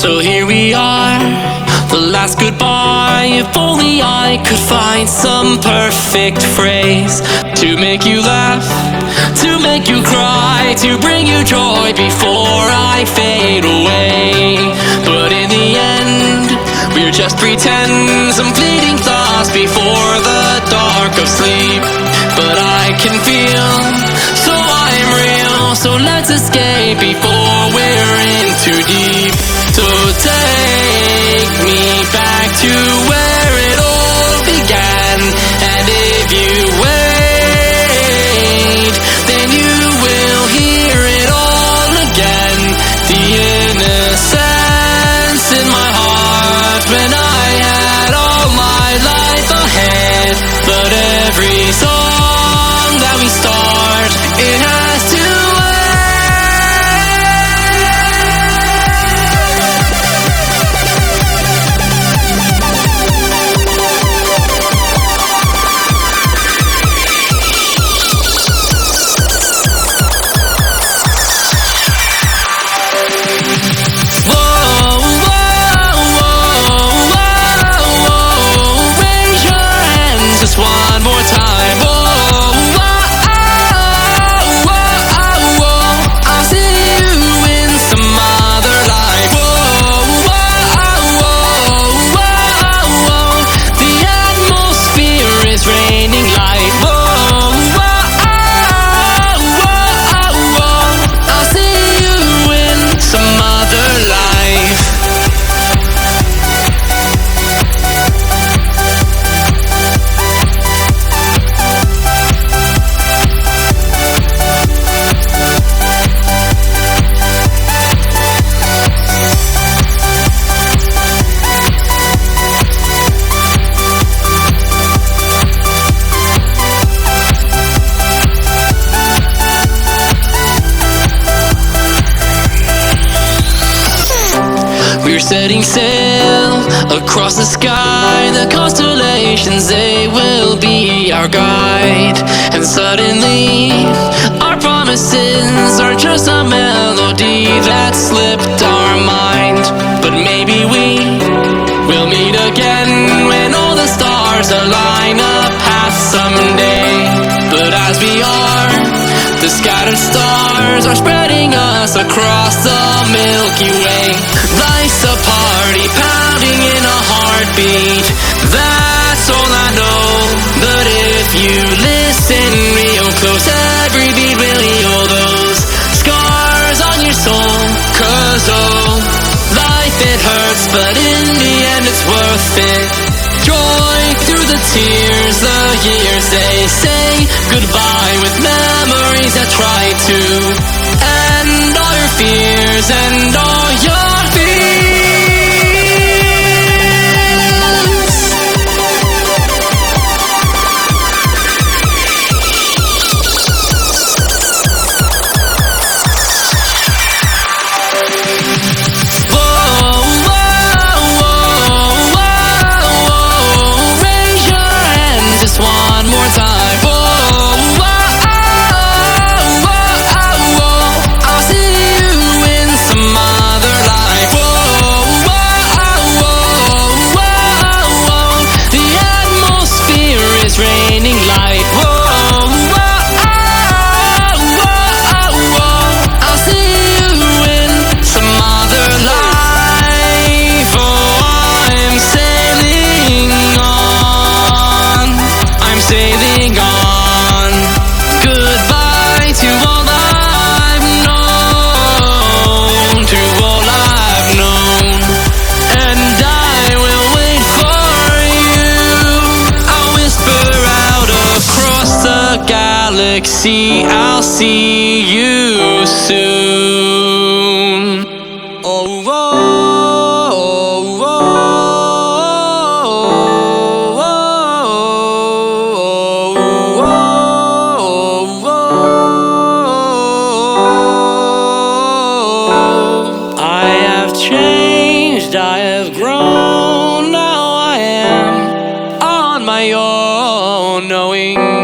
So here we are, the last goodbye. If only I could find some perfect phrase to make you laugh, to make you cry, to bring you joy before I fade away. But in the end, we're just pretend, some fleeting thoughts before the dark of sleep. But I can feel, so I'm real. So let's escape before we're in too deep. So take me back to where it all began. And if you wait, then you will hear it all again. The innocence in my heart when I had all my life ahead. But every song that we start, it has to just one more time. Whoa, whoa, whoa, whoa, whoa. I'll see you in some other life. Whoa, whoa, whoa, whoa, whoa. The atmosphere is raining light. Whoa, whoa, whoa, whoa. I'll see you in some other life. We're setting sail across the sky. The constellations, they will be our guide. And suddenly, our promises are just a melody that slipped our mind. But maybe we will meet again when all the stars align a path someday. But as we are, the scattered stars are spreading us across the Milky Way. Life's a party pounding in a heartbeat. That's all I know. But if you listen real close, every beat will heal those scars on your soul. 'Cause oh, life it hurts, but in the end it's worth it. Joy through the tears, the years, they say goodbye with memories that try to end all your fears and all your just one more time. Whoa, whoa, whoa, whoa. I'll see you in some other life. Whoa, whoa, whoa, whoa. The atmosphere is raining light. Whoa, whoa, whoa. I'll see you in some other life. Oh, I'm sailing on. I'm sailing on. Goodbye to all I've known, to all I've known. And I will wait for you. I'll whisper out across the galaxy. I'll see you soon. Oh, changed, I have grown, now I am on my own, knowing